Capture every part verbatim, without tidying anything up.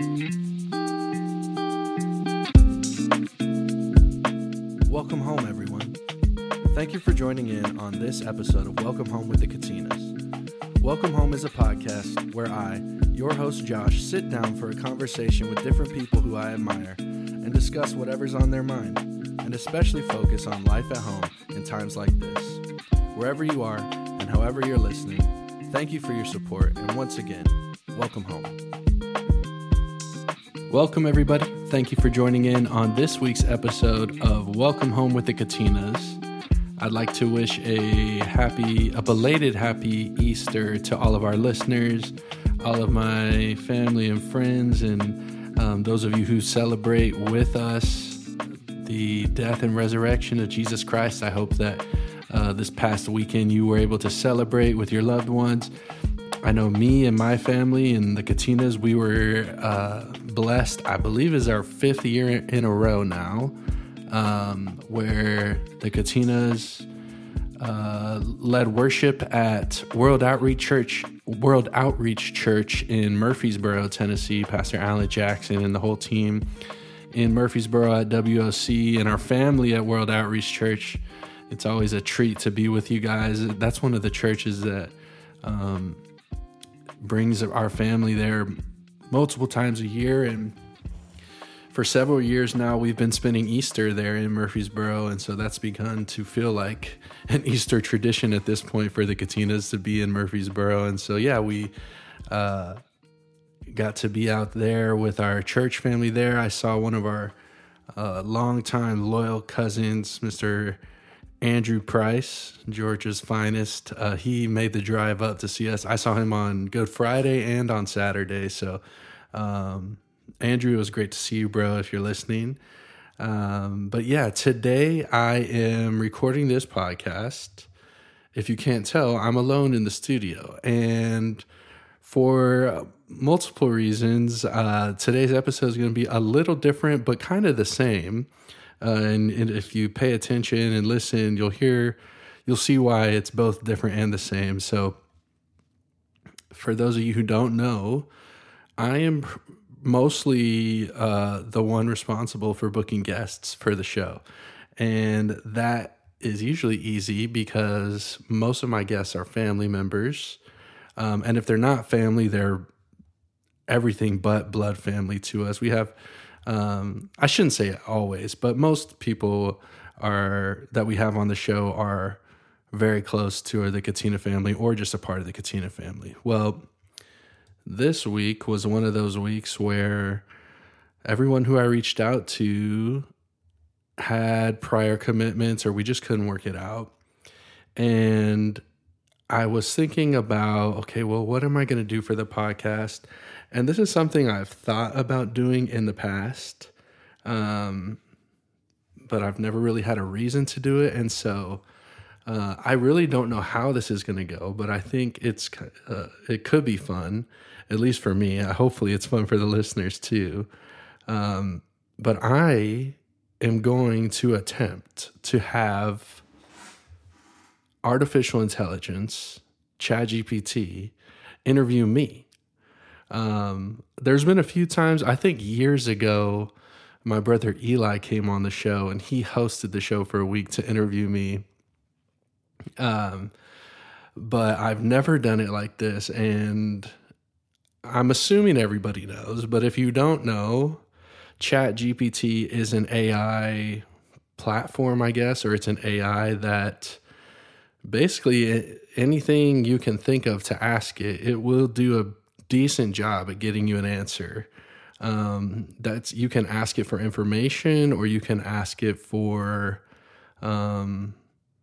Welcome home, everyone. Thank you for joining in on this episode of Welcome Home with the Katinas. Welcome Home is a podcast where I, your host Josh, sit down for a conversation with different people who I admire and discuss whatever's on their mind, and especially focus on life at home in times like this. Wherever you are and however you're listening, thank you for your support, and once again, welcome home. Welcome, everybody. Thank you for joining in on this week's episode of Welcome Home with the Katinas. I'd like to wish a happy, a belated happy Easter to all of our listeners, all of my family and friends, and um, those of you who celebrate with us the death and resurrection of Jesus Christ. I hope that uh, this past weekend you were able to celebrate with your loved ones. I know me and my family and the Katinas, we were uh, blessed, I believe is our fifth year in a row now, um, where the Katinas uh, led worship at World Outreach Church, World Outreach Church in Murfreesboro, Tennessee. Pastor Alan Jackson and the whole team in Murfreesboro at W O C, and our family at World Outreach Church. It's always a treat to be with you guys. That's one of the churches that um, brings our family there multiple times a year, and for several years now we've been spending Easter there in Murfreesboro, and so that's begun to feel like an Easter tradition at this point for the Katinas to be in Murfreesboro. And so yeah, we uh, got to be out there with our church family there. I saw one of our uh, longtime loyal cousins, Mister Andrew Price, Georgia's finest. Uh, he made the drive up to see us. I saw him on Good Friday and on Saturday. So, um, Andrew, it was great to see you, bro, if you're listening. Um, but yeah, today I am recording this podcast. If you can't tell, I'm alone in the studio. And for multiple reasons, uh, today's episode is going to be a little different, but kind of the same. Uh, and, and if you pay attention and listen, you'll hear, you'll see why it's both different and the same. So for those of you who don't know, I am mostly uh, the one responsible for booking guests for the show. And that is usually easy because most of my guests are family members. Um, and if they're not family, they're everything but blood family to us. We have Um, I shouldn't say it always, but most people are that we have on the show are very close to the Katina family or just a part of the Katina family. Well, this week was one of those weeks where everyone who I reached out to had prior commitments or we just couldn't work it out. And I was thinking about, okay, well, what am I going to do for the podcast? And this is something I've thought about doing in the past, um, but I've never really had a reason to do it. And so uh, I really don't know how this is going to go, but I think it's uh, it could be fun, at least for me. Uh, hopefully it's fun for the listeners too. Um, but I am going to attempt to have artificial intelligence, ChatGPT, interview me. Um, there's been a few times, I think years ago, my brother Eli came on the show and he hosted the show for a week to interview me. Um, but I've never done it like this, and I'm assuming everybody knows, but if you don't know, ChatGPT is an A I platform, I guess, or it's an A I that basically anything you can think of to ask it, it will do a decent job at getting you an answer. Um, that's you can ask it for information, or you can ask it for um,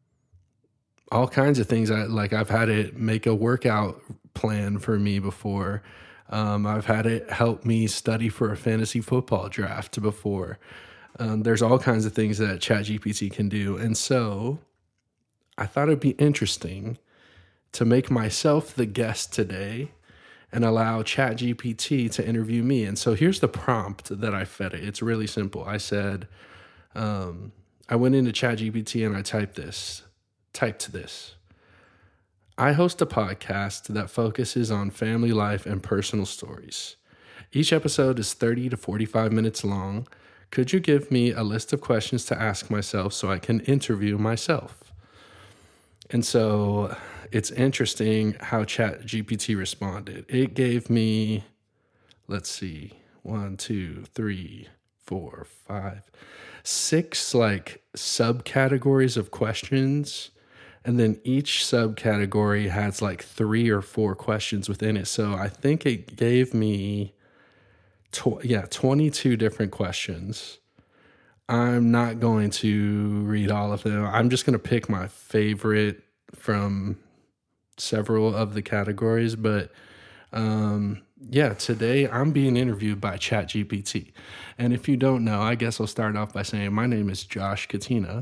all kinds of things. I, like I've had it make a workout plan for me before. Um, I've had it help me study for a fantasy football draft before. Um, there's all kinds of things that ChatGPT can do, and so I thought it'd be interesting to make myself the guest today and allow ChatGPT to interview me. And so here's the prompt that I fed it. It's really simple. I said, um, I went into ChatGPT and I typed this, typed this. I host a podcast that focuses on family life and personal stories. Each episode is thirty to forty-five minutes long. Could you give me a list of questions to ask myself so I can interview myself? And so it's interesting how ChatGPT responded. It gave me, let's see, one, two, three, four, five, six like subcategories of questions. And then each subcategory has like three or four questions within it. So I think it gave me, tw- yeah, twenty-two different questions. I'm not going to read all of them. I'm just going to pick my favorite from several of the categories. But um, yeah, today I'm being interviewed by ChatGPT. And if you don't know, I guess I'll start off by saying my name is Josh Katina.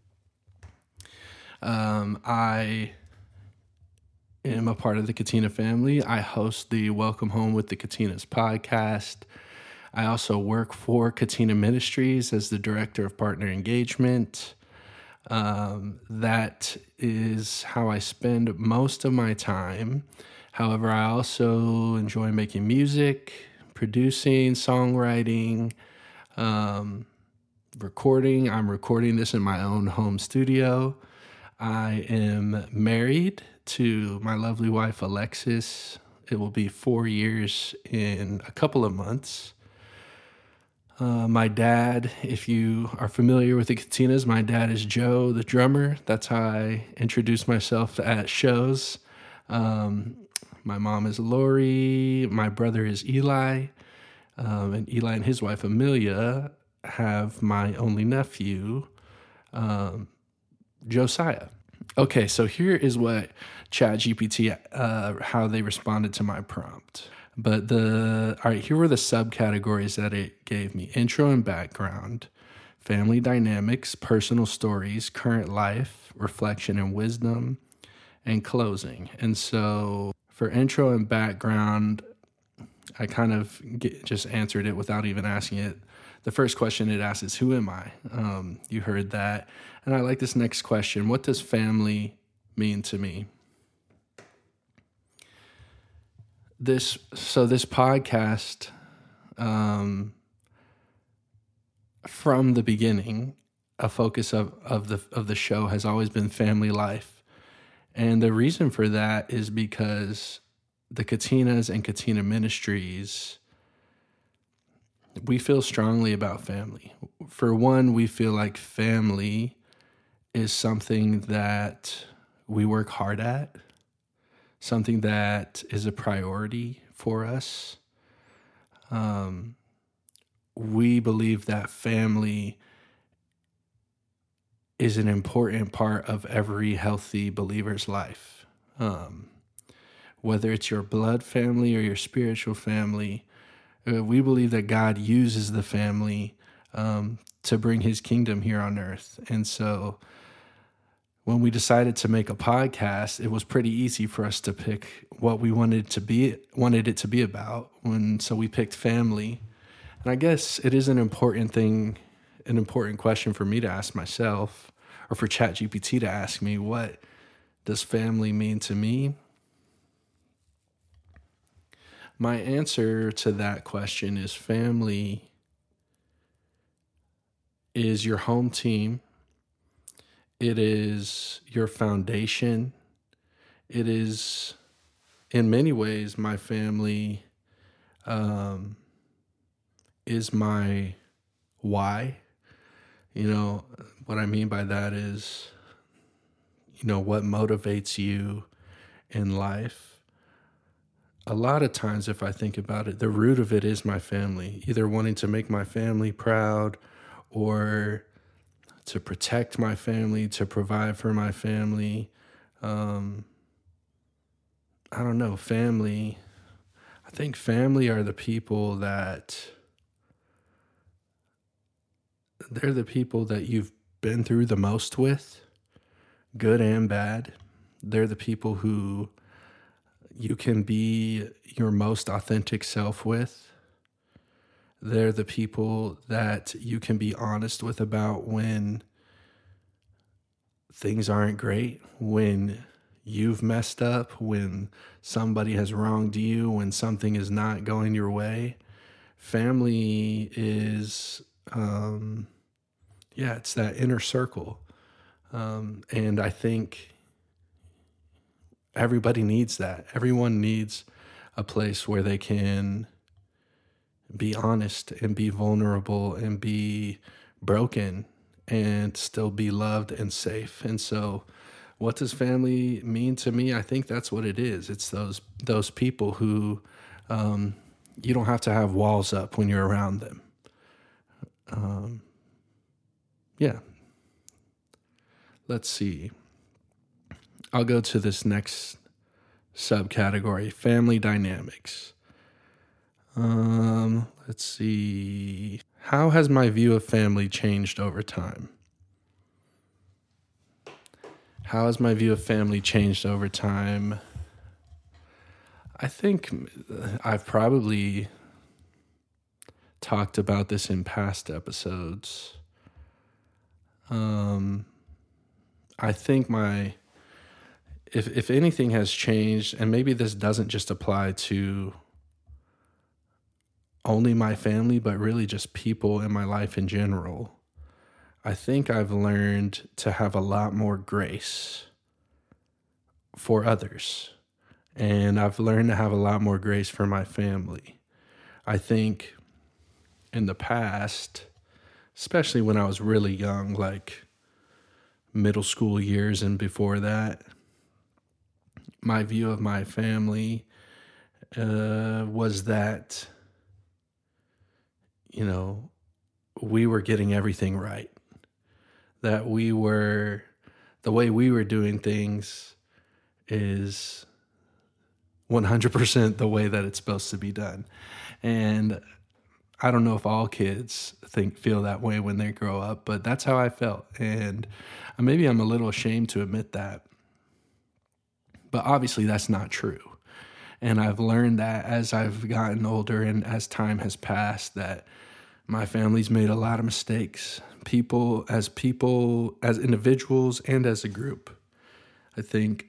Um, I am a part of the Katina family. I host the Welcome Home with the Katinas podcast. I also work for Katina Ministries as the Director of Partner Engagement. Um, that is how I spend most of my time. However, I also enjoy making music, producing, songwriting, um, recording. I'm recording this in my own home studio. I am married to my lovely wife, Alexis. It will be four years in a couple of months. Uh, my dad, if you are familiar with the Katinas, my dad is Joe, the drummer. That's how I introduce myself at shows. Um, my mom is Lori. My brother is Eli. Um, and Eli and his wife, Amelia, have my only nephew, um, Josiah. Okay, so here is what ChatGPT, uh, how they responded to my prompt. But the, all right, here were the subcategories that it gave me. Intro and background, family dynamics, personal stories, current life, reflection and wisdom, and closing. And so for intro and background, I kind of get, just answered it without even asking it. The first question it asks is, who am I? Um, you heard that. And I like this next question. What does family mean to me? This so this podcast, um, from the beginning, a focus of, of the of the show has always been family life. And the reason for that is because the Katinas and Katina Ministries, we feel strongly about family. For one, we feel like family is something that we work hard at, something that is a priority for us. Um, we believe that family is an important part of every healthy believer's life. Um, whether it's your blood family or your spiritual family, uh, we believe that God uses the family um, to bring his kingdom here on earth. And so when we decided to make a podcast, it was pretty easy for us to pick what we wanted to be, wanted it to be about. When so we picked family, and I guess it is an important thing, an important question for me to ask myself, or for ChatGPT to ask me, what does family mean to me? My answer to that question is family is your home team. It is your foundation. It is, in many ways, my family um, is my why. You know, what I mean by that is, you know, what motivates you in life. A lot of times, if I think about it, the root of it is my family, either wanting to make my family proud or to protect my family, to provide for my family. Um, I don't know, family. I think family are the people that, they're the people that you've been through the most with, good and bad. They're the people who you can be your most authentic self with. They're the people that you can be honest with about when things aren't great, when you've messed up, when somebody has wronged you, when something is not going your way. Family is, um, yeah, it's that inner circle. Um, and I think everybody needs that. Everyone needs a place where they can be honest and be vulnerable and be broken and still be loved and safe. And so what does family mean to me? I think that's what it is. It's those those people who um, you don't have to have walls up when you're around them. Um, yeah. Let's see. I'll go to this next subcategory, family dynamics. Um, let's see. How has my view of family changed over time? How has my view of family changed over time? I think I've probably talked about this in past episodes. Um, I think my, if if anything has changed, and maybe this doesn't just apply to only my family, but really just people in my life in general, I think I've learned to have a lot more grace for others. And I've learned to have a lot more grace for my family. I think in the past, especially when I was really young, like middle school years and before that, my view of my family uh, was that, you know, we were getting everything right. That we were, the way we were doing things is one hundred percent the way that it's supposed to be done. And I don't know if all kids think feel that way when they grow up, but that's how I felt. And maybe I'm a little ashamed to admit that. But obviously that's not true. And I've learned that as I've gotten older and as time has passed, that my family's made a lot of mistakes. People, as people, as individuals, and as a group. I think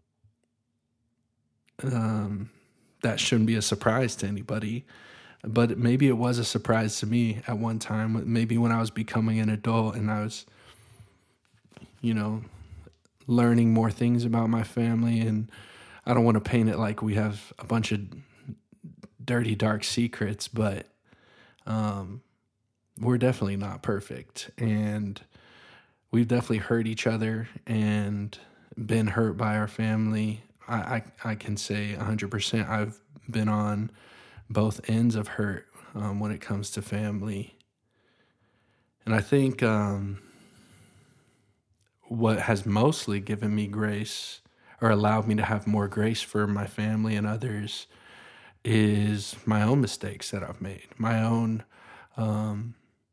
um, that shouldn't be a surprise to anybody. But maybe it was a surprise to me at one time. Maybe when I was becoming an adult and I was, you know, learning more things about my family. And I don't want to paint it like we have a bunch of dirty, dark secrets, but um, we're definitely not perfect. And we've definitely hurt each other and been hurt by our family. I, I, I can say one hundred percent I've been on both ends of hurt um, when it comes to family. And I think um, what has mostly given me grace or allowed me to have more grace for my family and others is my own mistakes that I've made, my own um,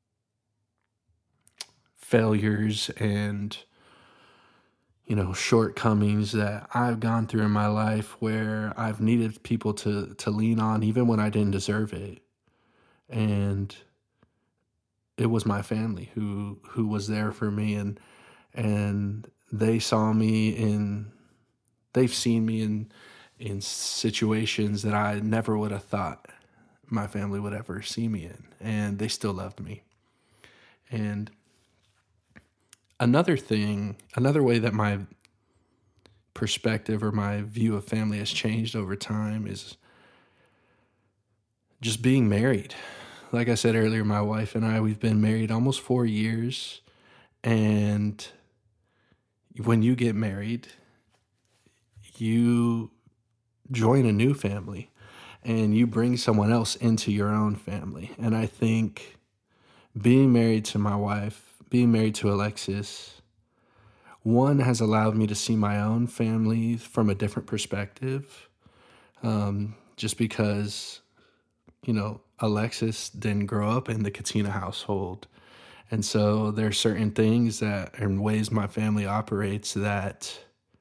failures and, you know, shortcomings that I've gone through in my life where I've needed people to, to lean on even when I didn't deserve it. And it was my family who, who was there for me, and, and they saw me in, they've seen me in, in situations that I never would have thought my family would ever see me in, and they still loved me. And another thing, another way that my perspective or my view of family has changed over time is just being married. Like I said earlier, my wife and I, we've been married almost four years. And when you get married, you join a new family and you bring someone else into your own family. And I think being married to my wife, being married to Alexis, one has allowed me to see my own family from a different perspective. Um, just because, you know, Alexis didn't grow up in the Katina household. And so there are certain things that, and ways my family operates that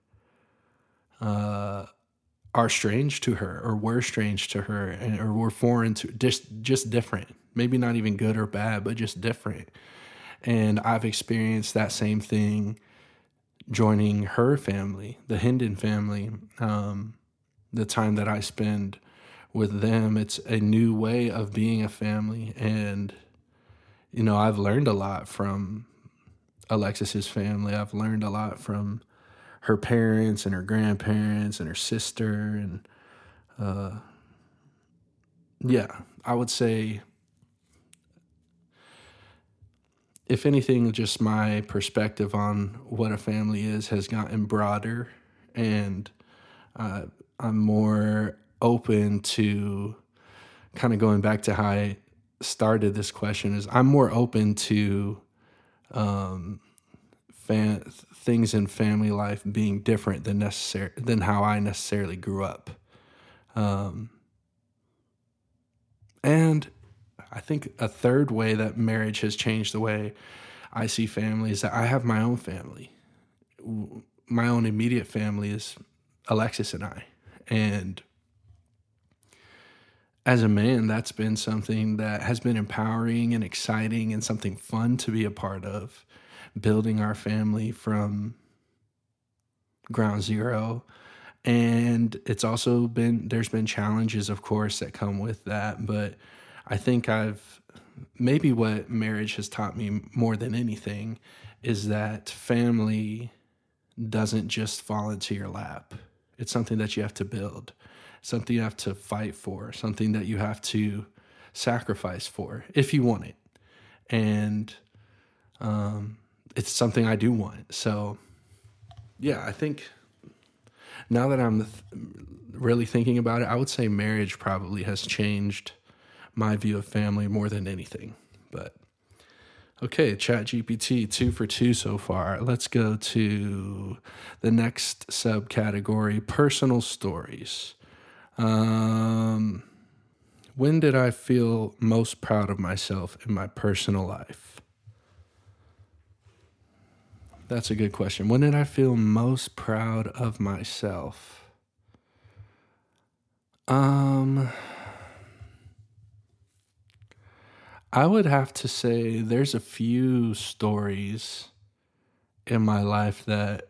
uh, are strange to her, or were strange to her, and, or were foreign to, just, just different. Maybe not even good or bad, but just different. And I've experienced that same thing joining her family, the Hendon family, um, the time that I spend with them, it's a new way of being a family. And, you know, I've learned a lot from Alexis's family. I've learned a lot from her parents and her grandparents and her sister. And uh, yeah, I would say, if anything, just my perspective on what a family is has gotten broader, and uh, I'm more open to kind of going back to how I started this question. Is I'm more open to um, fan, things in family life being different than necessary than how I necessarily grew up, um, and I think a third way that marriage has changed the way I see family is that I have my own family. My own immediate family is Alexis and I. And as a man, that's been something that has been empowering and exciting and something fun to be a part of, building our family from ground zero. And it's also been, there's been challenges, of course, that come with that. But I think I've, maybe what marriage has taught me more than anything is that family doesn't just fall into your lap. It's something that you have to build, something you have to fight for, something that you have to sacrifice for if you want it. And um, it's something I do want. So, yeah, I think now that I'm th- really thinking about it, I would say marriage probably has changed my view of family more than anything. But okay, ChatGPT, two for two so far. Let's go to the next subcategory, personal stories. Um, when did I feel most proud of myself in my personal life? That's a good question. When did I feel most proud of myself? Um... I would have to say there's a few stories in my life that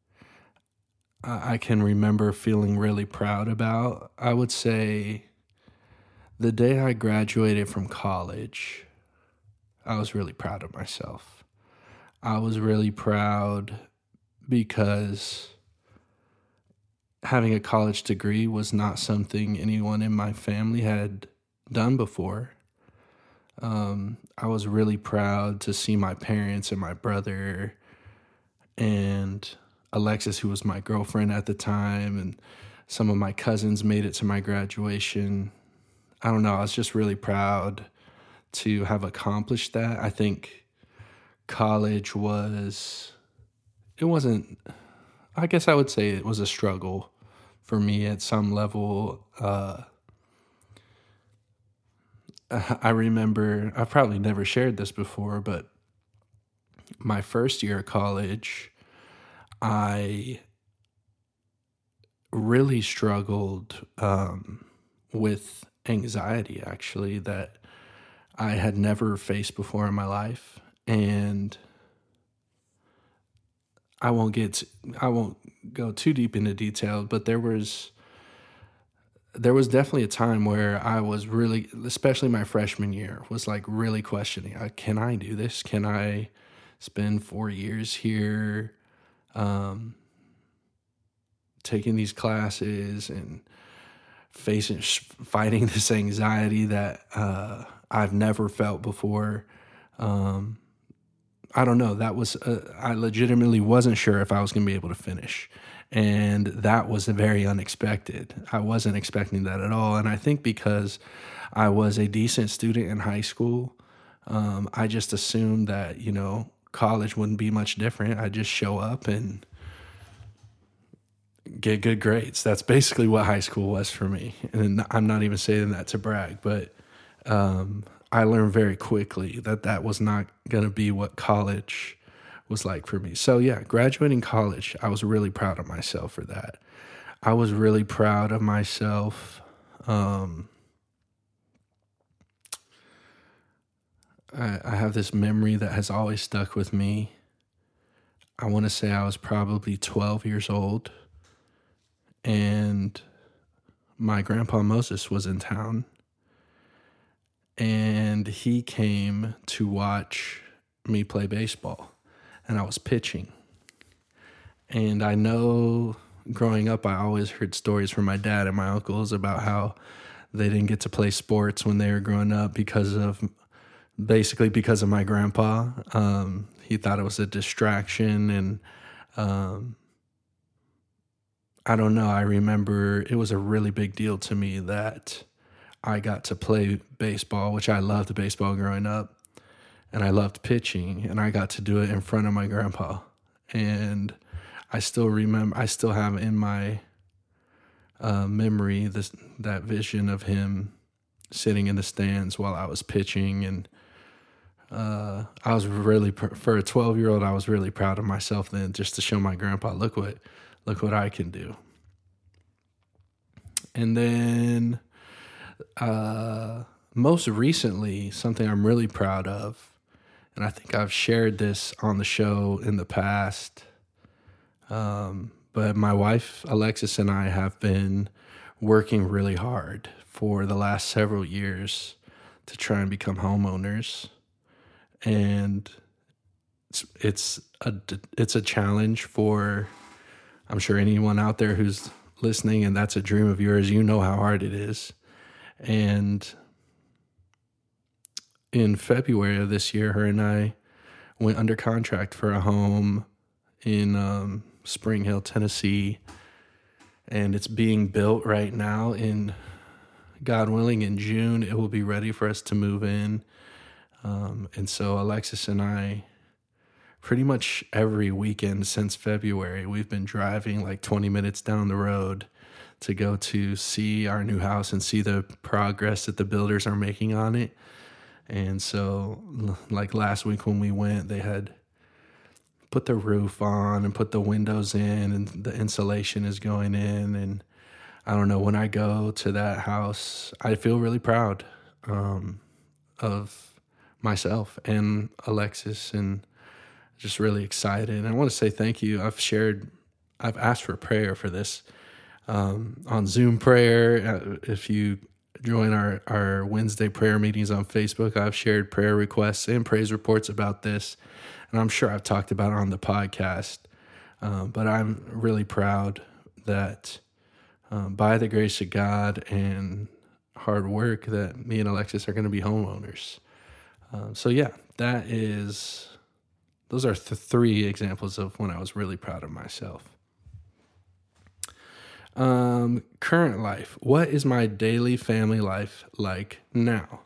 I can remember feeling really proud about. I would say the day I graduated from college, I was really proud of myself. I was really proud because having a college degree was not something anyone in my family had done before. Um, I was really proud to see my parents and my brother and Alexis, who was my girlfriend at the time, and some of my cousins made it to my graduation. I don't know, I was just really proud to have accomplished that. I think college was, it wasn't, I guess I would say it was a struggle for me at some level. Uh, I remember, I've probably never shared this before, but my first year of college, I really struggled um, with anxiety, actually, that I had never faced before in my life. And I won't get, I won't go too deep into detail, but there was, there was definitely a time where I was really, especially my freshman year, was like really questioning, uh, can I do this? Can I spend four years here um, taking these classes and facing, fighting this anxiety that uh, I've never felt before? Um, I don't know. That was, uh, I legitimately wasn't sure if I was going to be able to finish. And that was very unexpected. I wasn't expecting that at all. And I think because I was a decent student in high school, um, I just assumed that, you know, college wouldn't be much different. I'd just show up and get good grades. That's basically what high school was for me. And I'm not even saying that to brag, but um, I learned very quickly that that was not going to be what college was like for me. So yeah, graduating college, I was really proud of myself for that. I was really proud of myself. Um, I, I have this memory that has always stuck with me. I want to say I was probably twelve years old, and my grandpa Moses was in town, and he came to watch me play baseball, and I was pitching. And I know growing up, I always heard stories from my dad and my uncles about how they didn't get to play sports when they were growing up because of, basically because of my grandpa. Um, he thought it was a distraction, and um, I don't know. I remember it was a really big deal to me that I got to play baseball, which I loved baseball growing up, and I loved pitching, and I got to do it in front of my grandpa. And I still remember, I still have in my uh, memory this that vision of him sitting in the stands while I was pitching. And uh, I was really, for a twelve-year-old, I was really proud of myself then, just to show my grandpa, look what, look what I can do. And then uh, most recently, something I'm really proud of, and I think I've shared this on the show in the past, Um, but my wife, Alexis, and I have been working really hard for the last several years to try and become homeowners. And it's, it's a, it's a challenge for, I'm sure, anyone out there who's listening and that's a dream of yours. You know how hard it is. And in February of this year, her and I went under contract for a home in um, Spring Hill, Tennessee, and it's being built right now. In God willing, in June, it will be ready for us to move in. Um, and so Alexis and I, pretty much every weekend since February, we've been driving like twenty minutes down the road to go to see our new house and see the progress that the builders are making on it. And so, like last week when we went, they had put the roof on and put the windows in, and the insulation is going in. And I don't know, when I go to that house, I feel really proud um, of myself and Alexis, and just really excited. And I want to say thank you. I've shared, I've asked for prayer for this um, on Zoom prayer. If you join our, our Wednesday prayer meetings on Facebook, I've shared prayer requests and praise reports about this. And I'm sure I've talked about it on the podcast. Um, but I'm really proud that um, by the grace of God and hard work, that me and Alexis are going to be homeowners. Um, so yeah, that is, those are th- three examples of when I was really proud of myself. Um, current life. What is my daily family life like now?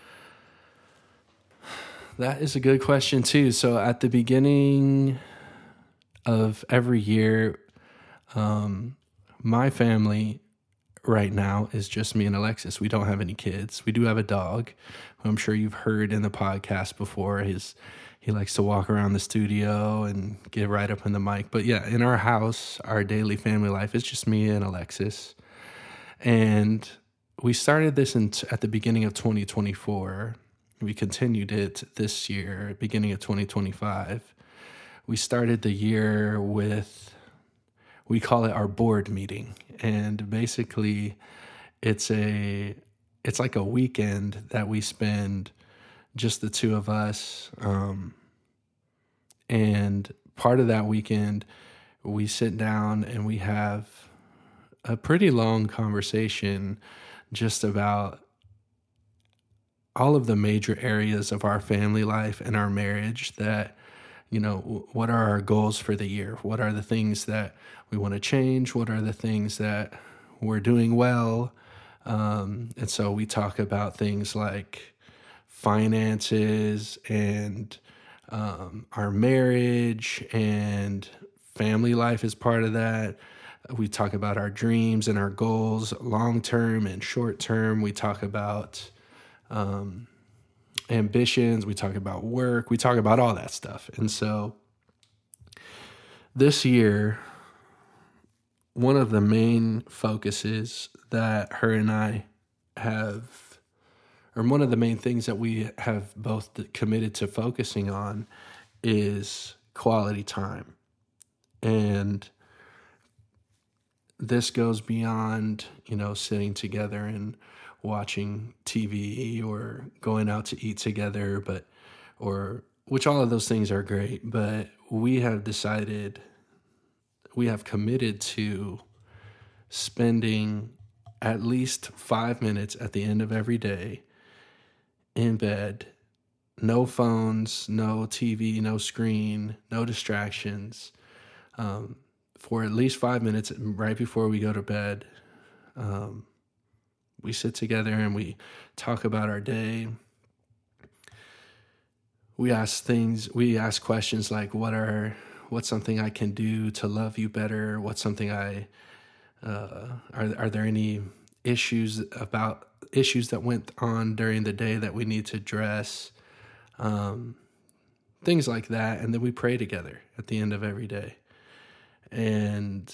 That is a good question too. So at the beginning of every year, um, my family right now is just me and Alexis. We don't have any kids. We do have a dog, who I'm sure you've heard in the podcast before. His He likes to walk around the studio and get right up in the mic. But yeah, in our house, our daily family life is just me and Alexis. And we started this in t- at the beginning of twenty twenty-four. We continued it this year, beginning of twenty twenty-five. We started the year with, we call it our board meeting. And basically it's a, it's like a weekend that we spend, just the two of us. Um, and part of that weekend, we sit down and we have a pretty long conversation just about all of the major areas of our family life and our marriage. That, you know, what are our goals for the year? What are the things that we want to change? What are the things that we're doing well? Um, and so we talk about things like finances and um, our marriage, and family life is part of that. We talk about our dreams and our goals, long-term and short-term. We talk about um, ambitions. We talk about work. We talk about all that stuff. And so this year, one of the main focuses that her and I have, or one of the main things that we have both committed to focusing on, is quality time. And this goes beyond, you know, sitting together and watching T V or going out to eat together, but, or, which all of those things are great, but we have decided, we have committed to spending at least five minutes at the end of every day in bed. No phones, no T V, no screen, no distractions. Um, for at least five minutes right before we go to bed, um, we sit together and we talk about our day. We ask things, we ask questions like, what are, what's something I can do to love you better? What's something I, uh, are, are there any issues about, issues that went on during the day that we need to address? Um, things like that. And then we pray together at the end of every day. And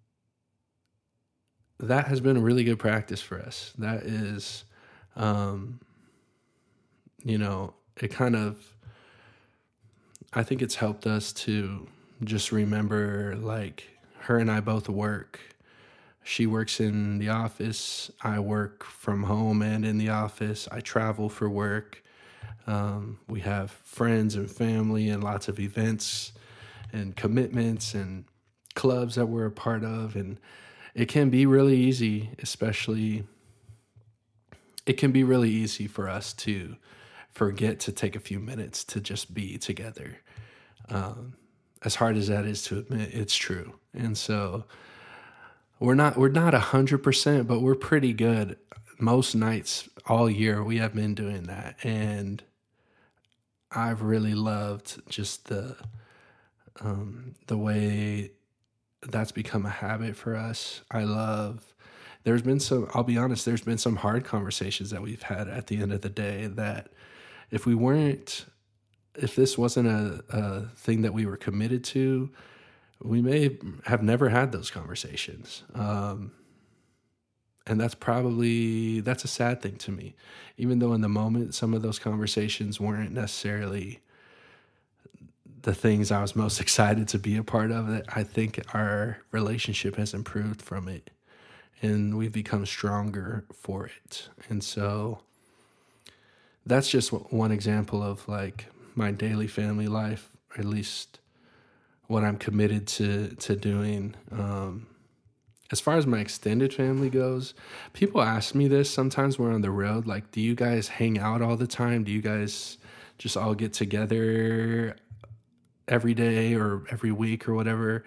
that has been a really good practice for us. That is, um, you know, it kind of, I think it's helped us to just remember, like, her and I both work. She works in the office. I work from home and in the office. I travel for work. Um, we have friends and family and lots of events and commitments and clubs that we're a part of. And it can be really easy, especially, it can be really easy for us to forget to take a few minutes to just be together. Um, as hard as that is to admit, it's true. And so we're not, we're not a hundred percent, but we're pretty good. Most nights all year, we have been doing that. And I've really loved just the, um, the way that's become a habit for us. I love, there's been some, I'll be honest, there's been some hard conversations that we've had at the end of the day that if we weren't, if this wasn't a, a thing that we were committed to, we may have never had those conversations. Um, and that's probably, that's a sad thing to me. Even though in the moment, some of those conversations weren't necessarily the things I was most excited to be a part of, it, I think our relationship has improved from it and we've become stronger for it. And so that's just one example of like my daily family life, or at least what I'm committed to, to doing. Um, as far as my extended family goes, people ask me this sometimes when we're on the road, like, do you guys hang out all the time? Do you guys just all get together every day or every week or whatever?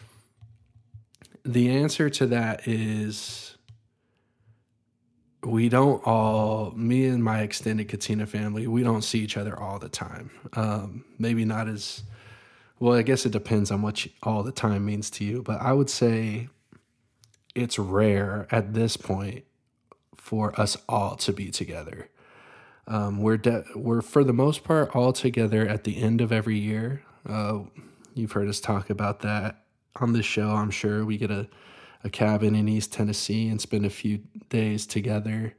The answer to that is we don't all, me and my extended Katina family, we don't see each other all the time. Um, maybe not as, well, I guess it depends on what you, all the time means to you, but I would say it's rare at this point for us all to be together. Um, we're, de- we're for the most part all together at the end of every year. Uh, you've heard us talk about that on this show. I'm sure we get a, a cabin in East Tennessee and spend a few days together.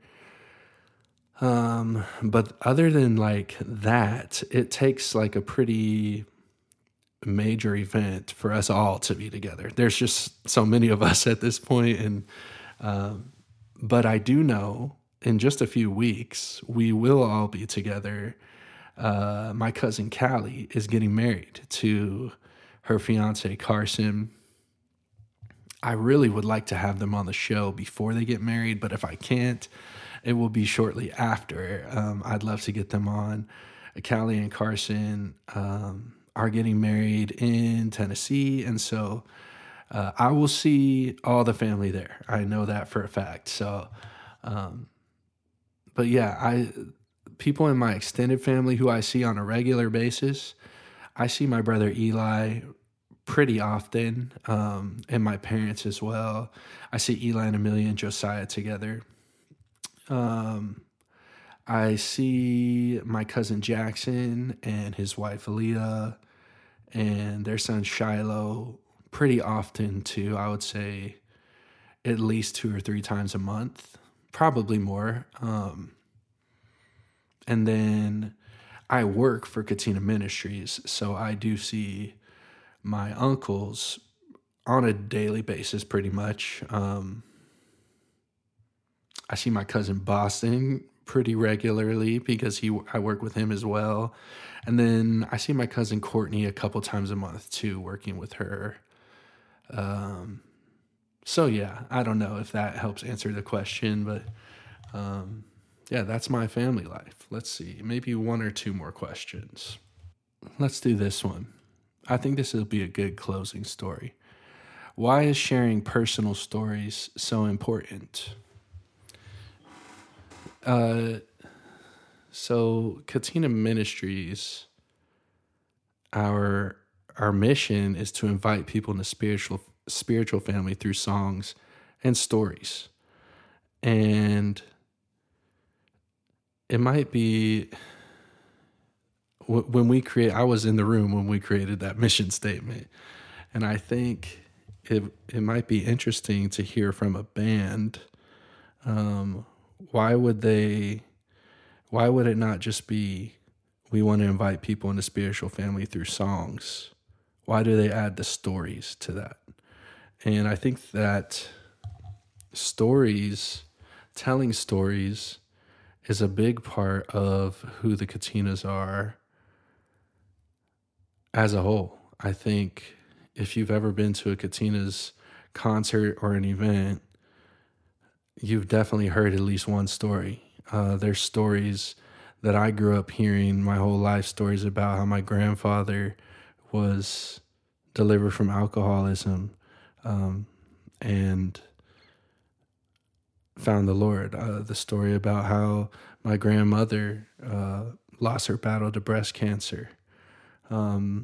Um, but other than like that, it takes like a pretty major event for us all to be together. There's just so many of us at this point. And, um, but I do know in just a few weeks, we will all be together. Uh, my cousin Callie is getting married to her fiance Carson. I really would like to have them on the show before they get married, but if I can't, it will be shortly after. Um, I'd love to get them on. Callie and Carson um, are getting married in Tennessee, and so uh, I will see all the family there. I know that for a fact. So, um, but yeah, I people in my extended family who I see on a regular basis, I see my brother Eli pretty often, um, and my parents as well. I see Eli and Amelia and Josiah together. Um, I see my cousin Jackson and his wife Aaliyah and their son Shiloh pretty often too. I would say at least two or three times a month, probably more. Um, and then I work for Katina Ministries, so I do see my uncles on a daily basis, pretty much. Um, I see my cousin Boston pretty regularly because he I work with him as well. And then I see my cousin Courtney a couple times a month too, working with her. Um, so yeah, I don't know if that helps answer the question, but um, yeah, that's my family life. Let's see, maybe one or two more questions. Let's do this one. I think this will be a good closing story. Why is sharing personal stories so important? Uh, so Katina Ministries, our our mission is to invite people into spiritual spiritual family through songs and stories. And it might be when we create, I was in the room when we created that mission statement. And I think it it might be interesting to hear from a band. Um, why would they, why would it not just be, we want to invite people into spiritual family through songs? Why do they add the stories to that? And I think that stories, telling stories, is a big part of who the Katinas are as a whole. I think if you've ever been to a Katinas concert or an event, you've definitely heard at least one story. Uh, there's stories that I grew up hearing my whole life, stories about how my grandfather was delivered from alcoholism um, and found the Lord. Uh, the story about how my grandmother uh, lost her battle to breast cancer. Um,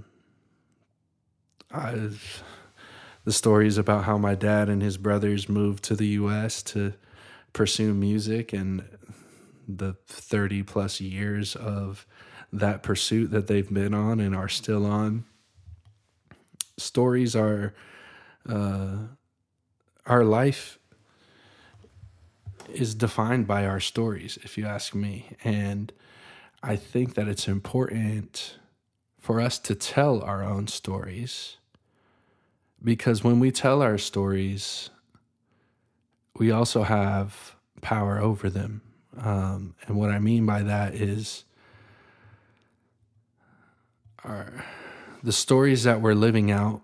I, the stories about how my dad and his brothers moved to the U S to pursue music, and the thirty plus years of that pursuit that they've been on and are still on. Stories are, uh, our life is defined by our stories, if you ask me. And I think that it's important for us to tell our own stories, because when we tell our stories, we also have power over them. Um, and what I mean by that is our, the stories that we're living out.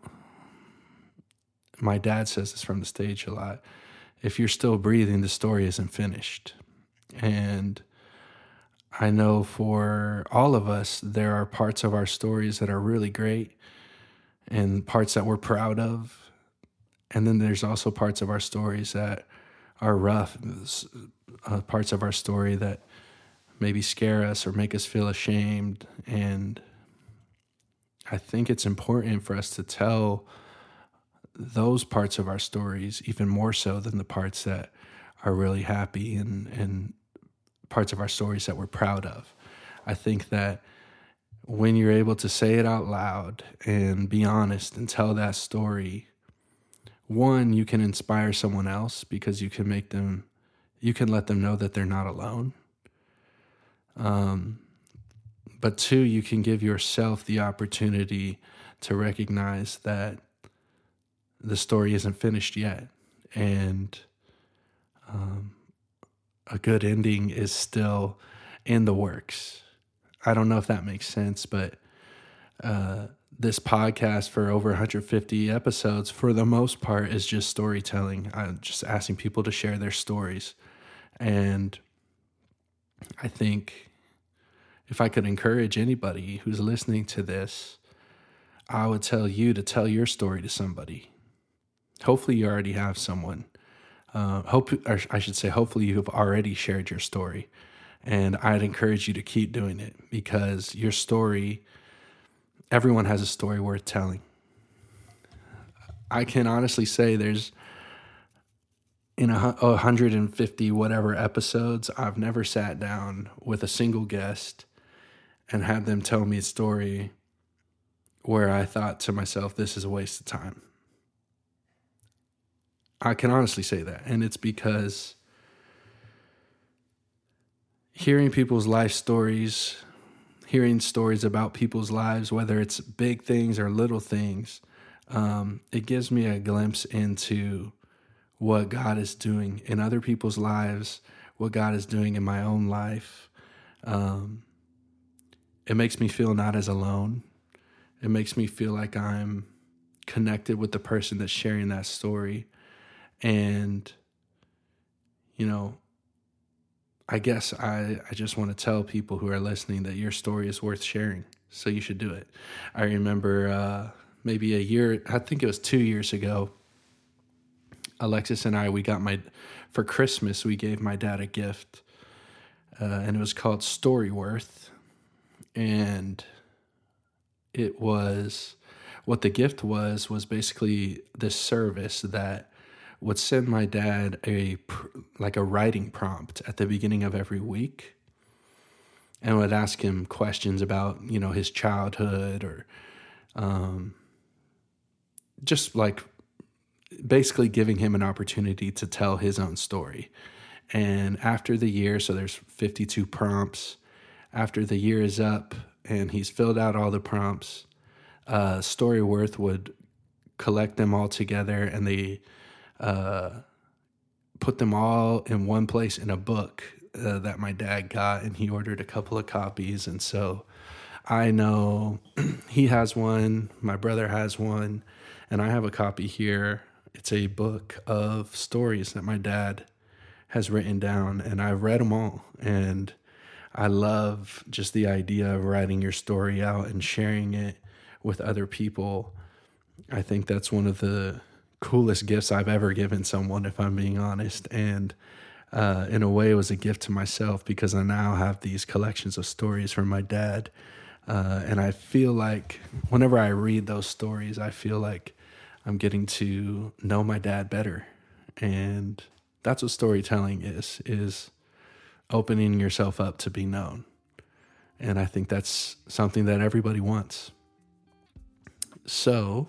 My dad says this from the stage a lot. If you're still breathing, the story isn't finished. And I know for all of us, there are parts of our stories that are really great and parts that we're proud of. And then there's also parts of our stories that are rough, uh, parts of our story that maybe scare us or make us feel ashamed. And I think it's important for us to tell those parts of our stories even more so than the parts that are really happy and, and parts of our stories that we're proud of. I think that when you're able to say it out loud and be honest and tell that story, one, you can inspire someone else because you can make them, you can let them know that they're not alone. Um, but two, you can give yourself the opportunity to recognize that the story isn't finished yet. And um, a good ending is still in the works. I don't know if that makes sense, but uh, this podcast for over one hundred fifty episodes, for the most part, is just storytelling. I'm just asking people to share their stories. And I think if I could encourage anybody who's listening to this, I would tell you to tell your story to somebody. Hopefully you already have someone. Uh, hope, or I should say, hopefully you have already shared your story. And I'd encourage you to keep doing it, because your story, everyone has a story worth telling. I can honestly say there's, in a one hundred fifty whatever episodes, I've never sat down with a single guest and had them tell me a story where I thought to myself, this is a waste of time. I can honestly say that. And it's because hearing people's life stories, hearing stories about people's lives, whether it's big things or little things, um, it gives me a glimpse into what God is doing in other people's lives, what God is doing in my own life. Um, it makes me feel not as alone. It makes me feel like I'm connected with the person that's sharing that story. And, you know, I guess I, I just want to tell people who are listening that your story is worth sharing. So you should do it. I remember uh, maybe a year, I think it was two years ago, Alexis and I, we got my, for Christmas, we gave my dad a gift. Uh, and it was called Storyworth. And it was, what the gift was, was basically this service that would send my dad a, like a writing prompt at the beginning of every week, and would ask him questions about, you know, his childhood, or um, just like basically giving him an opportunity to tell his own story. And after the year, so there's fifty-two prompts, after the year is up and he's filled out all the prompts, uh, Storyworth would collect them all together, and they uh, put them all in one place in a book uh, that my dad got, and he ordered a couple of copies. And so I know he has one, my brother has one, and I have a copy here. It's a book of stories that my dad has written down, and I've read them all. And I love just the idea of writing your story out and sharing it with other people. I think that's one of the coolest gifts I've ever given someone, if I'm being honest. And uh, in a way, it was a gift to myself, because I now have these collections of stories from my dad. Uh, and I feel like whenever I read those stories, I feel like I'm getting to know my dad better. And that's what storytelling is, is opening yourself up to be known. And I think that's something that everybody wants. So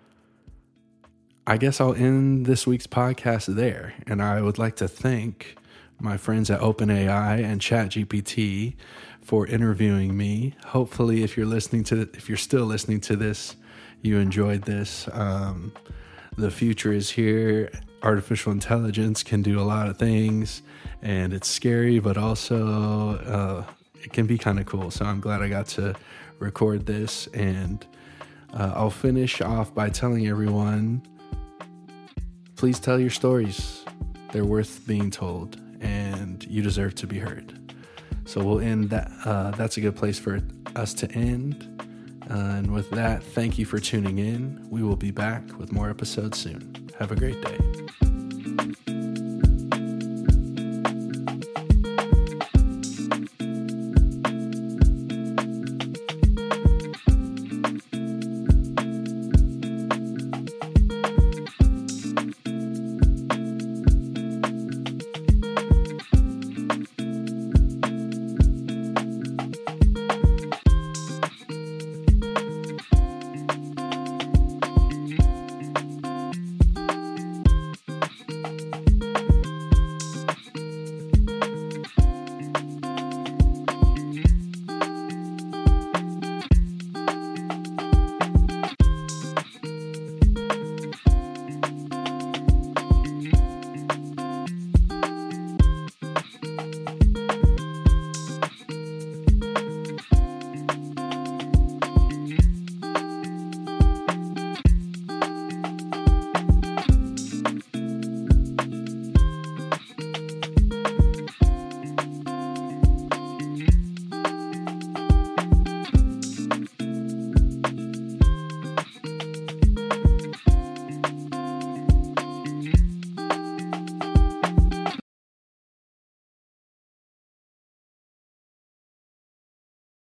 I guess I'll end this week's podcast there. And I would like to thank my friends at OpenAI and ChatGPT for interviewing me. Hopefully, if you're listening to, if you're still listening to this, you enjoyed this. Um, the future is here. Artificial intelligence can do a lot of things, and it's scary, but also uh, it can be kind of cool. So I'm glad I got to record this, and uh, I'll finish off by telling everyone, please tell your stories. They're worth being told, and you deserve to be heard. So we'll end that. Uh, that's a good place for us to end. Uh, and with that, thank you for tuning in. We will be back with more episodes soon. Have a great day.